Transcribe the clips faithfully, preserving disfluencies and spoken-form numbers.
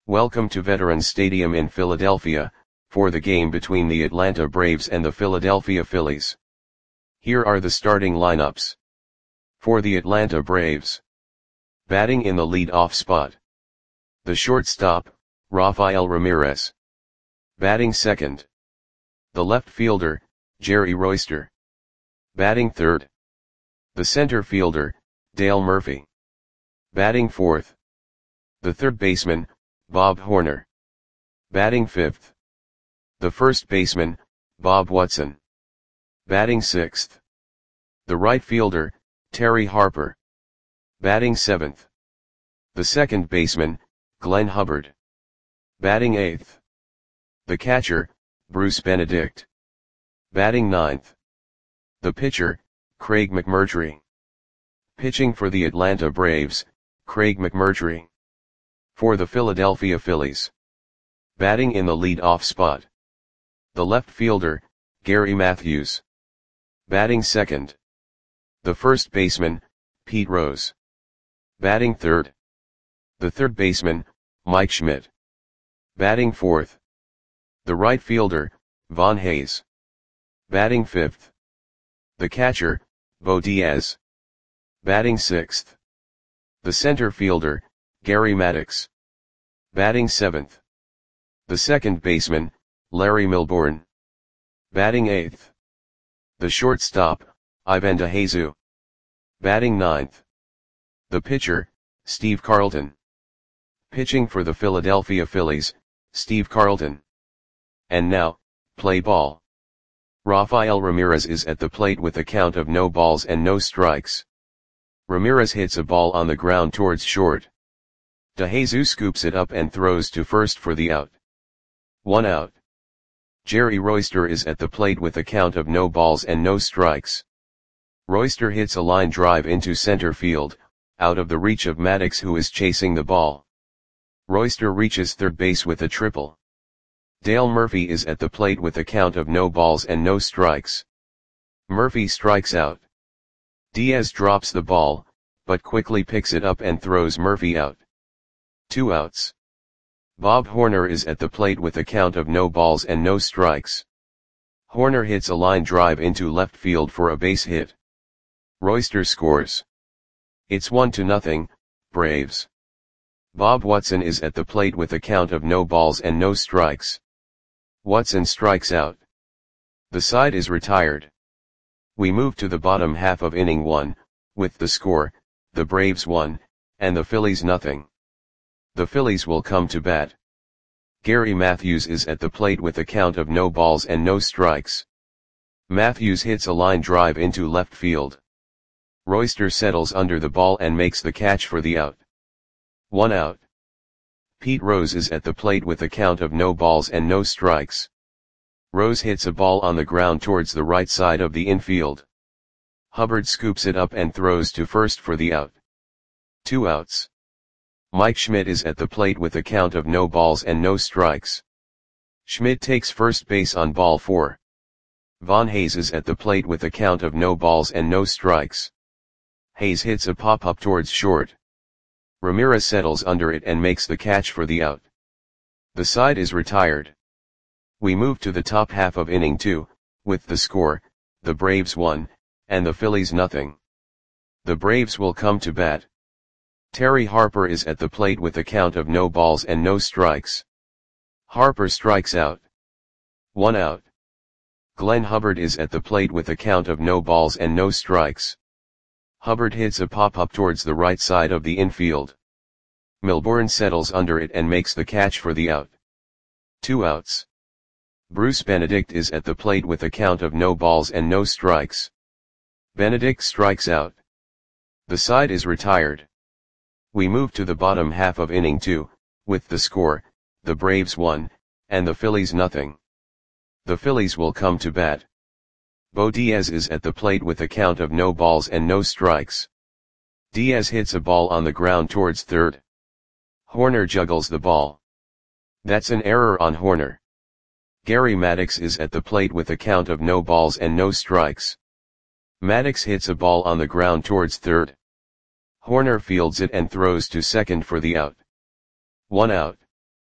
Welcome to Veterans Stadium in Philadelphia, for the game between the Atlanta Braves and the Philadelphia Phillies. Here are the starting lineups. For the Atlanta Braves. Batting in the lead-off spot. The shortstop, Rafael Ramirez. Batting second. The left fielder, Jerry Royster. Batting third. The center fielder, Dale Murphy. Batting fourth. The third baseman, Bob Horner. Batting fifth. The first baseman, Bob Watson. Batting sixth. The right fielder, Terry Harper. Batting seventh. The second baseman, Glenn Hubbard. Batting eighth. The catcher, Bruce Benedict. Batting ninth. The pitcher, Craig McMurtry. Pitching for the Atlanta Braves, Craig McMurtry. For the Philadelphia Phillies. Batting in the lead-off spot. The left fielder, Gary Matthews. Batting second. The first baseman, Pete Rose. Batting third. The third baseman, Mike Schmidt. Batting fourth. The right fielder, Von Hayes. Batting fifth. The catcher, Bo Diaz. Batting sixth. The center fielder, Gary Maddox. Batting seventh. The second baseman, Larry Milbourne. Batting eighth. The shortstop, Ivan DeJesu. Batting ninth. The pitcher, Steve Carlton. Pitching for the Philadelphia Phillies, Steve Carlton. And now, play ball. Rafael Ramirez is at the plate with a count of no balls and no strikes. Ramirez hits a ball on the ground towards short. DeJesu scoops it up and throws to first for the out. One out. Jerry Royster is at the plate with a count of no balls and no strikes. Royster hits a line drive into center field, out of the reach of Maddox, who is chasing the ball. Royster reaches third base with a triple. Dale Murphy is at the plate with a count of no balls and no strikes. Murphy strikes out. Diaz drops the ball, but quickly picks it up and throws Murphy out. Two outs. Bob Horner is at the plate with a count of no balls and no strikes. Horner hits a line drive into left field for a base hit. Royster scores. It's one to nothing, Braves. Bob Watson is at the plate with a count of no balls and no strikes. Watson strikes out. The side is retired. We move to the bottom half of inning one, with the score, the Braves one, and the Phillies nothing. The Phillies will come to bat. Gary Matthews is at the plate with a count of no balls and no strikes. Matthews hits a line drive into left field. Royster settles under the ball and makes the catch for the out. One out. Pete Rose is at the plate with a count of no balls and no strikes. Rose hits a ball on the ground towards the right side of the infield. Hubbard scoops it up and throws to first for the out. Two outs. Mike Schmidt is at the plate with a count of no balls and no strikes. Schmidt takes first base on ball four. Von Hayes is at the plate with a count of no balls and no strikes. Hayes hits a pop-up towards short. Ramirez settles under it and makes the catch for the out. The side is retired. We move to the top half of inning two, with the score, the Braves one, and the Phillies nothing. The Braves will come to bat. Terry Harper is at the plate with a count of no balls and no strikes. Harper strikes out. One out. Glenn Hubbard is at the plate with a count of no balls and no strikes. Hubbard hits a pop-up towards the right side of the infield. Milbourne settles under it and makes the catch for the out. Two outs. Bruce Benedict is at the plate with a count of no balls and no strikes. Benedict strikes out. The side is retired. We move to the bottom half of inning two, with the score, the Braves one, and the Phillies nothing. The Phillies will come to bat. Bo Diaz is at the plate with a count of no balls and no strikes. Diaz hits a ball on the ground towards third. Horner juggles the ball. That's an error on Horner. Gary Maddox is at the plate with a count of no balls and no strikes. Maddox hits a ball on the ground towards third. Horner fields it and throws to second for the out. One out.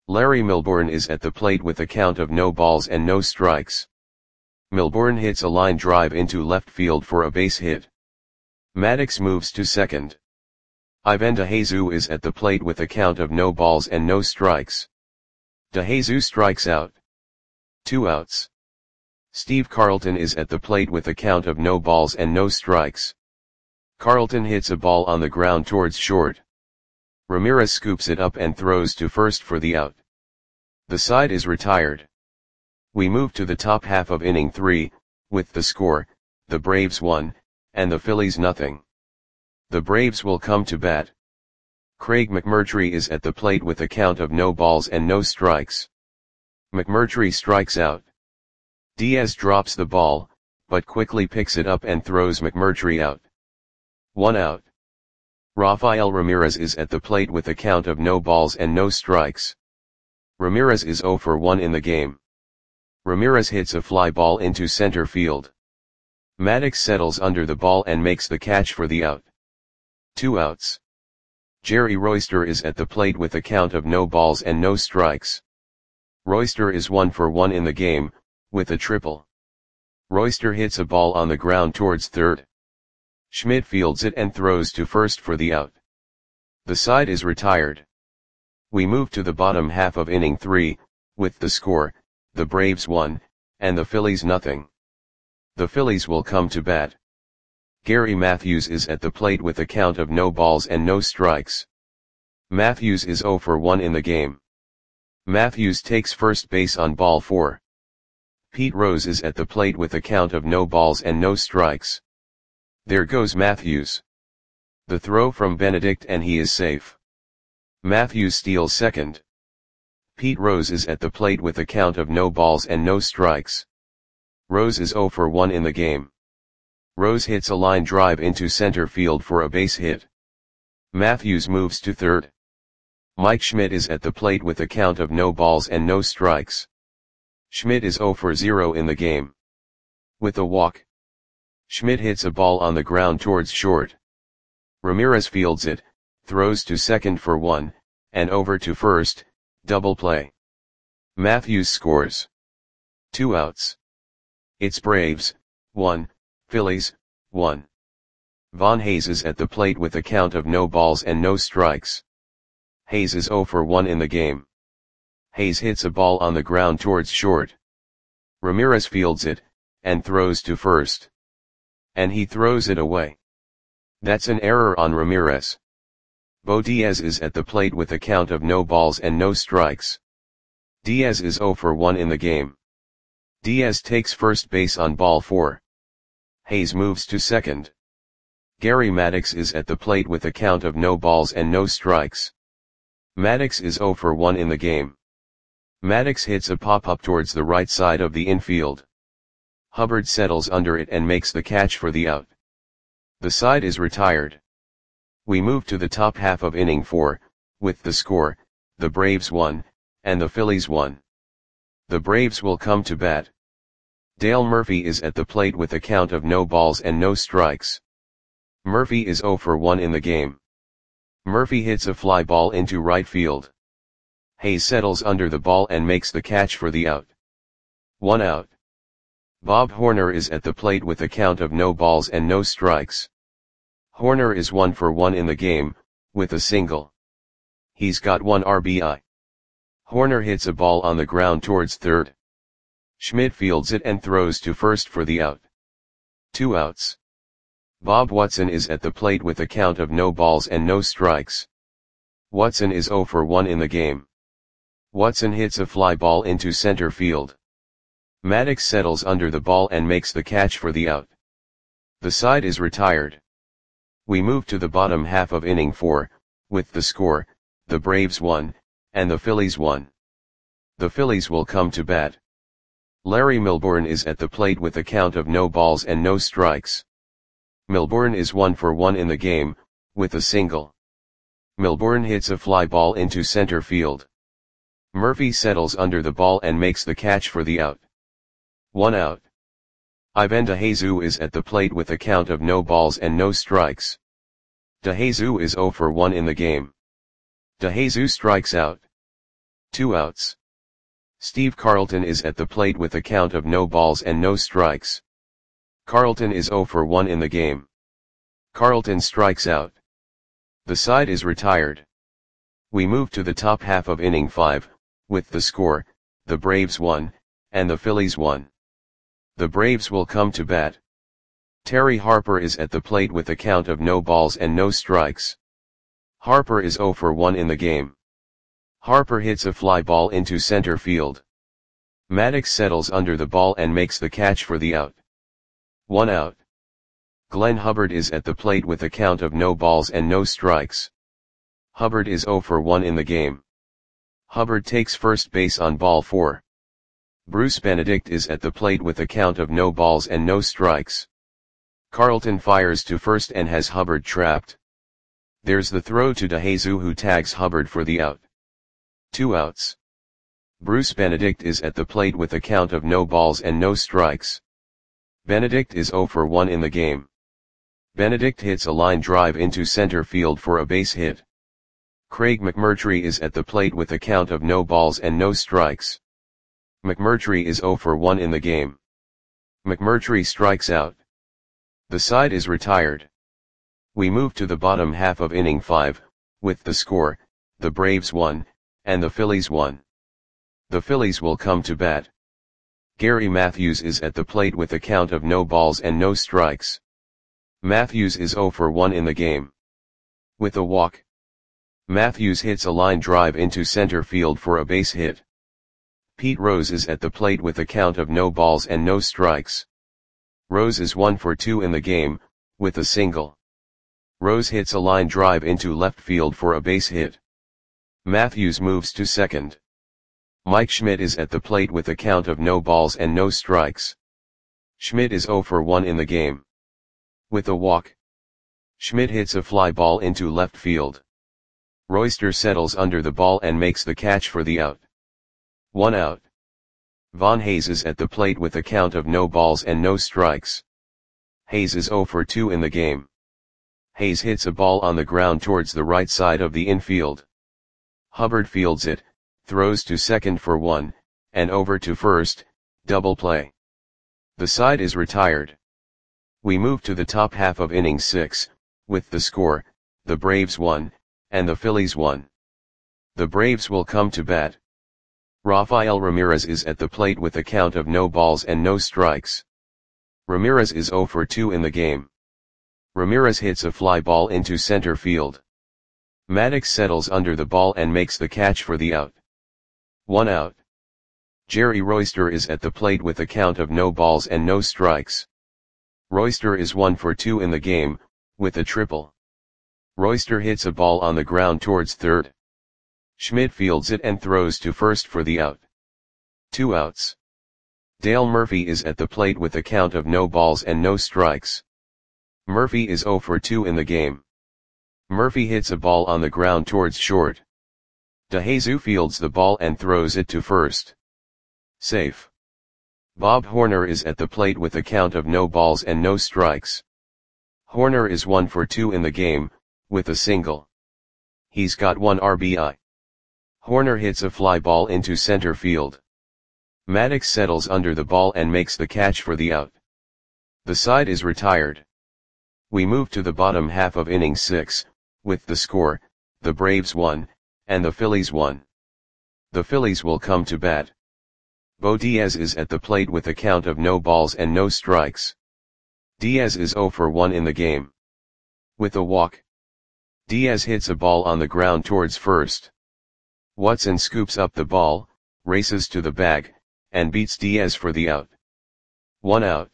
Larry Milbourne is at the plate with a count of no balls and no strikes. Milbourne hits a line drive into left field for a base hit. Maddux moves to second. Ivan DeJesus is at the plate with a count of no balls and no strikes. DeJesus strikes out. Two outs. Steve Carlton is at the plate with a count of no balls and no strikes. Carlton hits a ball on the ground towards short. Ramirez scoops it up and throws to first for the out. The side is retired. We move to the top half of inning three, with the score, the Braves one, and the Phillies nothing. The Braves will come to bat. Craig McMurtry is at the plate with a count of no balls and no strikes. McMurtry strikes out. Diaz drops the ball, but quickly picks it up and throws McMurtry out. One out. Rafael Ramirez is at the plate with a count of no balls and no strikes. Ramirez is oh for one in the game. Ramirez hits a fly ball into center field. Maddux settles under the ball and makes the catch for the out. Two outs. Jerry Royster is at the plate with a count of no balls and no strikes. Royster is one for one in the game, with a triple. Royster hits a ball on the ground towards third. Schmidt fields it and throws to first for the out. The side is retired. We move to the bottom half of inning three, with the score, the Braves one, and the Phillies nothing. The Phillies will come to bat. Gary Matthews is at the plate with a count of no balls and no strikes. Matthews is oh for one in the game. Matthews takes first base on ball four. Pete Rose is at the plate with a count of no balls and no strikes. There goes Matthews. The throw from Benedict and he is safe. Matthews steals second. Pete Rose is at the plate with a count of no balls and no strikes. Rose is oh for one in the game. Rose hits a line drive into center field for a base hit. Matthews moves to third. Mike Schmidt is at the plate with a count of no balls and no strikes. Schmidt is oh for zero in the game. With a walk. Schmidt hits a ball on the ground towards short. Ramirez fields it, throws to second for one, and over to first, double play. Matthews scores. Two outs. It's Braves, one, Phillies, one. Von Hayes is at the plate with a count of no balls and no strikes. Hayes is oh for one in the game. Hayes hits a ball on the ground towards short. Ramirez fields it, and throws to first. And he throws it away. That's an error on Ramirez. Bo Diaz is at the plate with a count of no balls and no strikes. Diaz is oh for one in the game. Diaz takes first base on ball four. Hayes moves to second. Gary Maddux is at the plate with a count of no balls and no strikes. Maddux is oh for one in the game. Maddux hits a pop-up towards the right side of the infield. Hubbard settles under it and makes the catch for the out. The side is retired. We move to the top half of inning four, with the score, the Braves one, and the Phillies one. The Braves will come to bat. Dale Murphy is at the plate with a count of no balls and no strikes. Murphy is oh for one in the game. Murphy hits a fly ball into right field. Hayes settles under the ball and makes the catch for the out. One out. Bob Horner is at the plate with a count of no balls and no strikes. Horner is one for one in the game, with a single. He's got one R B I. Horner hits a ball on the ground towards third. Schmidt fields it and throws to first for the out. Two outs. Bob Watson is at the plate with a count of no balls and no strikes. Watson is oh for one in the game. Watson hits a fly ball into center field. Maddux settles under the ball and makes the catch for the out. The side is retired. We move to the bottom half of inning four, with the score, the Braves one, and the Phillies one. The Phillies will come to bat. Larry Milbourne is at the plate with a count of no balls and no strikes. Milbourne is one for one in the game, with a single. Milbourne hits a fly ball into center field. Murphy settles under the ball and makes the catch for the out. One out. Ivan DeJesus is at the plate with a count of no balls and no strikes. DeJesus is oh for one in the game. DeJesus strikes out. Two outs. Steve Carlton is at the plate with a count of no balls and no strikes. Carlton is oh for one in the game. Carlton strikes out. The side is retired. We move to the top half of inning five, with the score, the Braves won, and the Phillies won. The Braves will come to bat. Terry Harper is at the plate with a count of no balls and no strikes. Harper is oh for one in the game. Harper hits a fly ball into center field. Maddox settles under the ball and makes the catch for the out. One out. Glenn Hubbard is at the plate with a count of no balls and no strikes. Hubbard is oh for one in the game. Hubbard takes first base on ball four. Bruce Benedict is at the plate with a count of no balls and no strikes. Carlton fires to first and has Hubbard trapped. There's the throw to DeJesus, who tags Hubbard for the out. Two outs. Bruce Benedict is at the plate with a count of no balls and no strikes. Benedict is oh for one in the game. Benedict hits a line drive into center field for a base hit. Craig McMurtry is at the plate with a count of no balls and no strikes. McMurtry is oh for one in the game. McMurtry strikes out. The side is retired. We move to the bottom half of inning five, with the score, the Braves won, and the Phillies won. The Phillies will come to bat. Gary Matthews is at the plate with a count of no balls and no strikes. Matthews is oh for one in the game. With a walk. Matthews hits a line drive into center field for a base hit. Pete Rose is at the plate with a count of no balls and no strikes. Rose is one for two in the game, with a single. Rose hits a line drive into left field for a base hit. Matthews moves to second. Mike Schmidt is at the plate with a count of no balls and no strikes. Schmidt is oh for one in the game. With a walk. Schmidt hits a fly ball into left field. Royster settles under the ball and makes the catch for the out. One out. Von Hayes is at the plate with a count of no balls and no strikes. Hayes is oh for two in the game. Hayes hits a ball on the ground towards the right side of the infield. Hubbard fields it, throws to second for one, and over to first, double play. The side is retired. We move to the top half of inning six, with the score, the Braves won, and the Phillies won. The Braves will come to bat. Rafael Ramirez is at the plate with a count of no balls and no strikes. Ramirez is oh for two in the game. Ramirez hits a fly ball into center field. Maddox settles under the ball and makes the catch for the out. One out. Jerry Royster is at the plate with a count of no balls and no strikes. Royster is one for two in the game, with a triple. Royster hits a ball on the ground towards third. Schmidt fields it and throws to first for the out. Two outs. Dale Murphy is at the plate with a count of no balls and no strikes. Murphy is oh for two in the game. Murphy hits a ball on the ground towards short. DeJesus fields the ball and throws it to first. Safe. Bob Horner is at the plate with a count of no balls and no strikes. Horner is one for two in the game, with a single. He's got one R B I. Horner hits a fly ball into center field. Maddox settles under the ball and makes the catch for the out. The side is retired. We move to the bottom half of inning six, with the score, the Braves won, and the Phillies won. The Phillies will come to bat. Bo Diaz is at the plate with a count of no balls and no strikes. Diaz is oh for one in the game. With a walk. Diaz hits a ball on the ground towards first. Watson scoops up the ball, races to the bag, and beats Diaz for the out. One out.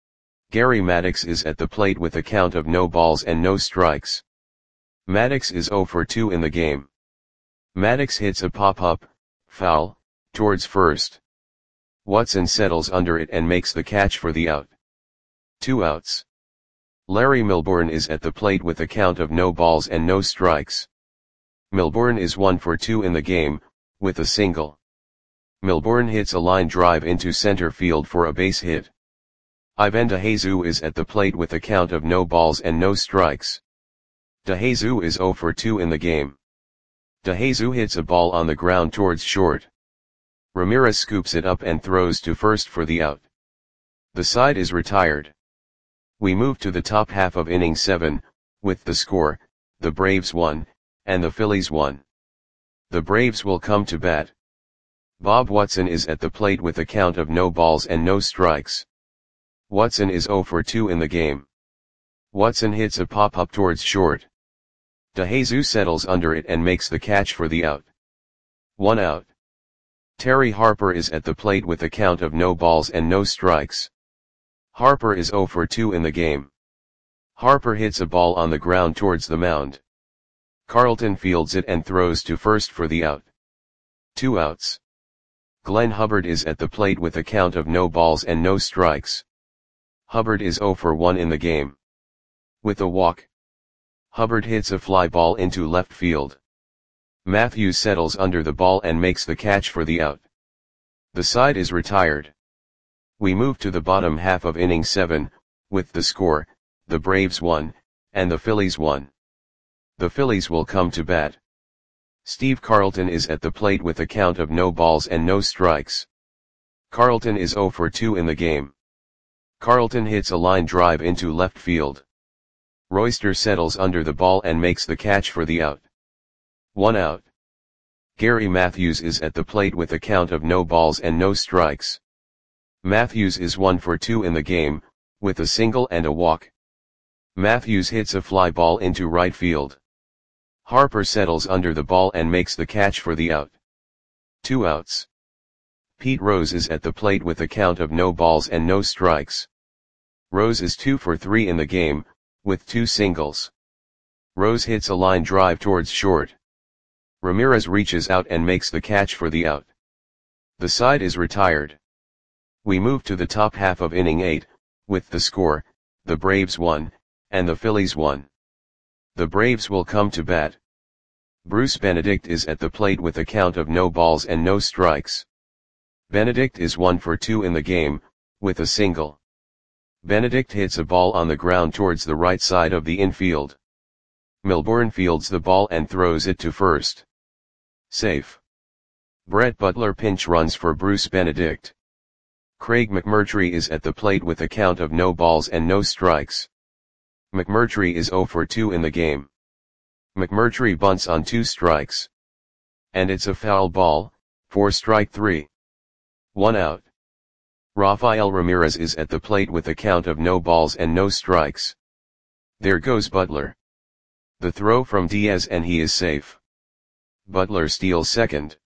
Gary Maddox is at the plate with a count of no balls and no strikes. Maddox is oh for two in the game. Maddox hits a pop-up, foul, towards first. Watson settles under it and makes the catch for the out. Two outs. Larry Milbourne is at the plate with a count of no balls and no strikes. Milbourne is one for two in the game, with a single. Milbourne hits a line drive into center field for a base hit. Ivan DeJesus is at the plate with a count of no balls and no strikes. DeJesus is oh for two in the game. DeJesus hits a ball on the ground towards short. Ramirez scoops it up and throws to first for the out. The side is retired. We move to the top half of inning seven, with the score, the Braves won, and the Phillies won. The Braves will come to bat. Bob Watson is at the plate with a count of no balls and no strikes. Watson is oh for two in the game. Watson hits a pop-up towards short. DeJesus settles under it and makes the catch for the out. One out. Terry Harper is at the plate with a count of no balls and no strikes. Harper is oh for two in the game. Harper hits a ball on the ground towards the mound. Carlton fields it and throws to first for the out. Two outs. Glenn Hubbard is at the plate with a count of no balls and no strikes. Hubbard is oh for one in the game. With a walk, Hubbard hits a fly ball into left field. Matthews settles under the ball and makes the catch for the out. The side is retired. We move to the bottom half of inning seven, with the score, the Braves won, and the Phillies won. The Phillies will come to bat. Steve Carlton is at the plate with a count of no balls and no strikes. Carlton is oh for two in the game. Carlton hits a line drive into left field. Royster settles under the ball and makes the catch for the out. One out. Gary Matthews is at the plate with a count of no balls and no strikes. Matthews is one for two in the game, with a single and a walk. Matthews hits a fly ball into right field. Harper settles under the ball and makes the catch for the out. Two outs. Pete Rose is at the plate with a count of no balls and no strikes. Rose is two for three in the game, with two singles. Rose hits a line drive towards short. Ramirez reaches out and makes the catch for the out. The side is retired. We move to the top half of inning eight, with the score, the Braves won, and the Phillies won. The Braves will come to bat. Bruce Benedict is at the plate with a count of no balls and no strikes. Benedict is one for two in the game, with a single. Benedict hits a ball on the ground towards the right side of the infield. Milbourne fields the ball and throws it to first. Safe. Brett Butler pinch runs for Bruce Benedict. Craig McMurtry is at the plate with a count of no balls and no strikes. McMurtry is oh for two in the game. McMurtry bunts on two strikes. And it's a foul ball, for strike three. One out. Rafael Ramirez is at the plate with a count of no balls and no strikes. There goes Butler. The throw from Diaz and he is safe. Butler steals second.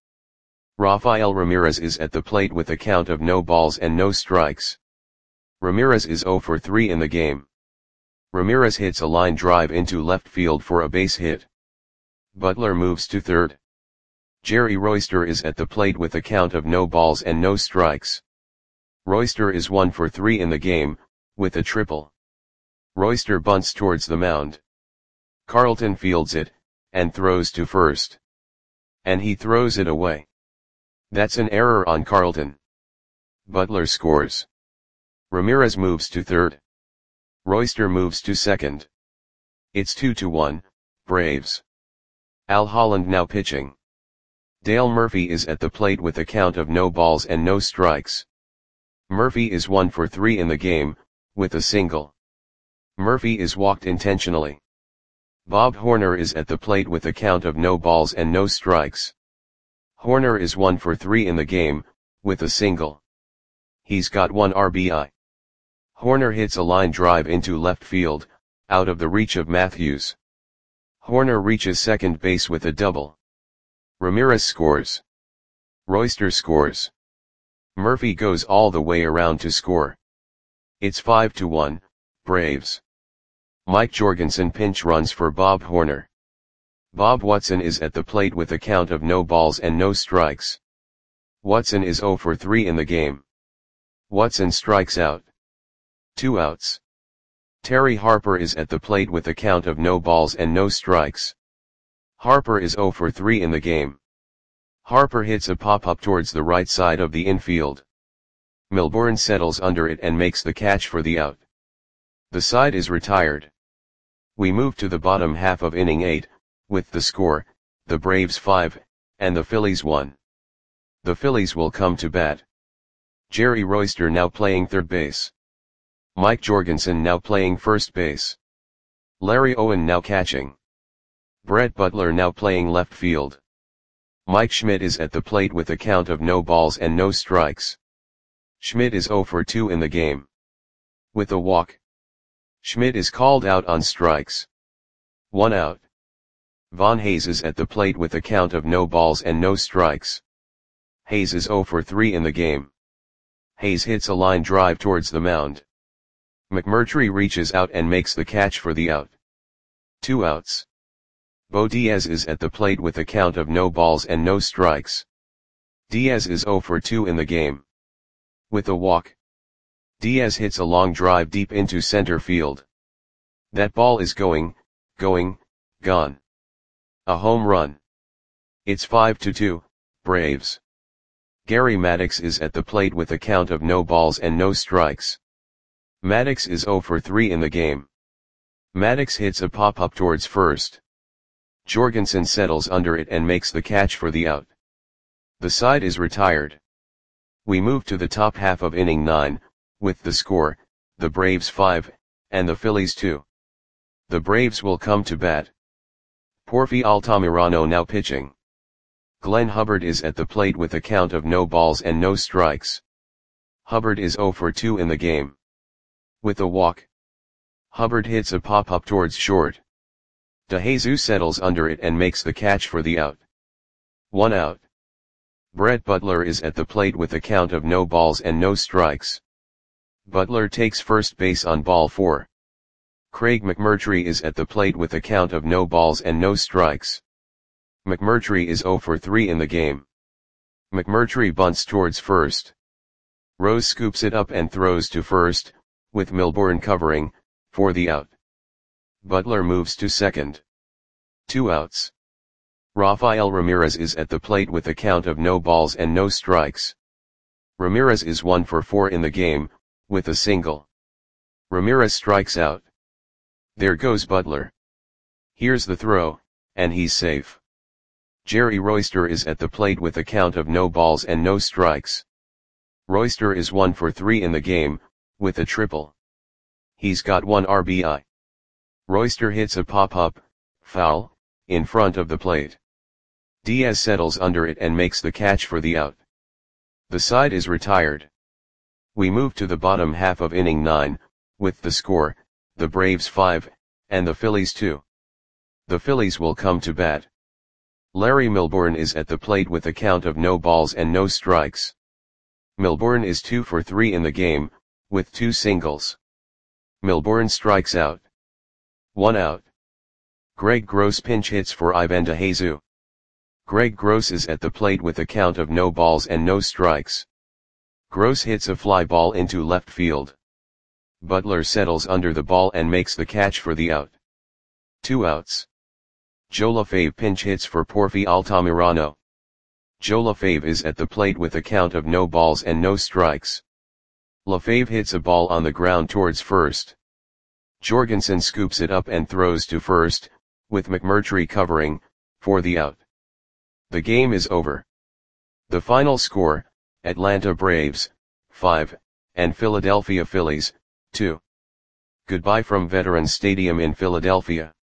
Rafael Ramirez is at the plate with a count of no balls and no strikes. Ramirez is oh for three in the game. Ramirez hits a line drive into left field for a base hit. Butler moves to third. Jerry Royster is at the plate with a count of no balls and no strikes. Royster is one for three in the game, with a triple. Royster bunts towards the mound. Carlton fields it, and throws to first. And he throws it away. That's an error on Carlton. Butler scores. Ramirez moves to third. Royster moves to second. It's two to one, Braves. Al Holland now pitching. Dale Murphy is at the plate with a count of no balls and no strikes. Murphy is one for three in the game, with a single. Murphy is walked intentionally. Bob Horner is at the plate with a count of no balls and no strikes. Horner is one for three in the game, with a single. He's got one R B I. Horner hits a line drive into left field, out of the reach of Matthews. Horner reaches second base with a double. Ramirez scores. Royster scores. Murphy goes all the way around to score. It's five to one, Braves. Mike Jorgensen pinch runs for Bob Horner. Bob Watson is at the plate with a count of no balls and no strikes. Watson is oh for three in the game. Watson strikes out. Two outs. Terry Harper is at the plate with a count of no balls and no strikes. Harper is oh for three in the game. Harper hits a pop-up towards the right side of the infield. Milbourne settles under it and makes the catch for the out. The side is retired. We move to the bottom half of inning eight, with the score, the Braves five, and the Phillies one. The Phillies will come to bat. Jerry Royster now playing third base. Mike Jorgensen now playing first base. Larry Owen now catching. Brett Butler now playing left field. Mike Schmidt is at the plate with a count of no balls and no strikes. Schmidt is zero for two in the game. With a walk. Schmidt is called out on strikes. One out. Von Hayes is at the plate with a count of no balls and no strikes. Hayes is zero for three in the game. Hayes hits a line drive towards the mound. McMurtry reaches out and makes the catch for the out. Two outs. Bo Diaz is at the plate with a count of no balls and no strikes. Diaz is zero for two in the game. With a walk. Diaz hits a long drive deep into center field. That ball is going, going, gone. A home run. It's five to two, Braves. Gary Maddox is at the plate with a count of no balls and no strikes. Maddox is zero for three in the game. Maddox hits a pop-up towards first. Jorgensen settles under it and makes the catch for the out. The side is retired. We move to the top half of inning nine, with the score, the Braves five, and the Phillies two. The Braves will come to bat. Porfi Altamirano now pitching. Glenn Hubbard is at the plate with a count of no balls and no strikes. Hubbard is zero for two in the game. With a walk. Hubbard hits a pop-up towards short. DeJesus settles under it and makes the catch for the out. One out. Brett Butler is at the plate with a count of no balls and no strikes. Butler takes first base on ball four. Craig McMurtry is at the plate with a count of no balls and no strikes. McMurtry is zero for three in the game. McMurtry bunts towards first. Rose scoops it up and throws to first, with Milbourne covering, for the out. Butler moves to second. Two outs. Rafael Ramirez is at the plate with a count of no balls and no strikes. Ramirez is one for four in the game, with a single. Ramirez strikes out. There goes Butler. Here's the throw, and he's safe. Jerry Royster is at the plate with a count of no balls and no strikes. Royster is one for three in the game, with a triple. He's got one R B I. Royster hits a pop-up, foul, in front of the plate. Diaz settles under it and makes the catch for the out. The side is retired. We move to the bottom half of inning nine, with the score, the Braves five, and the Phillies two. The Phillies will come to bat. Larry Milbourne is at the plate with a count of no balls and no strikes. Milbourne is two for three in the game, with two singles. Milbourne strikes out. One out. Greg Gross pinch hits for Ivan DeJesus. Greg Gross is at the plate with a count of no balls and no strikes. Gross hits a fly ball into left field. Butler settles under the ball and makes the catch for the out. Two outs. Joe LaFave pinch hits for Porfi Altamirano. Joe LaFave is at the plate with a count of no balls and no strikes. LaFave hits a ball on the ground towards first. Jorgensen scoops it up and throws to first, with McMurtry covering, for the out. The game is over. The final score, Atlanta Braves, five, and Philadelphia Phillies, two. Goodbye from Veterans Stadium in Philadelphia.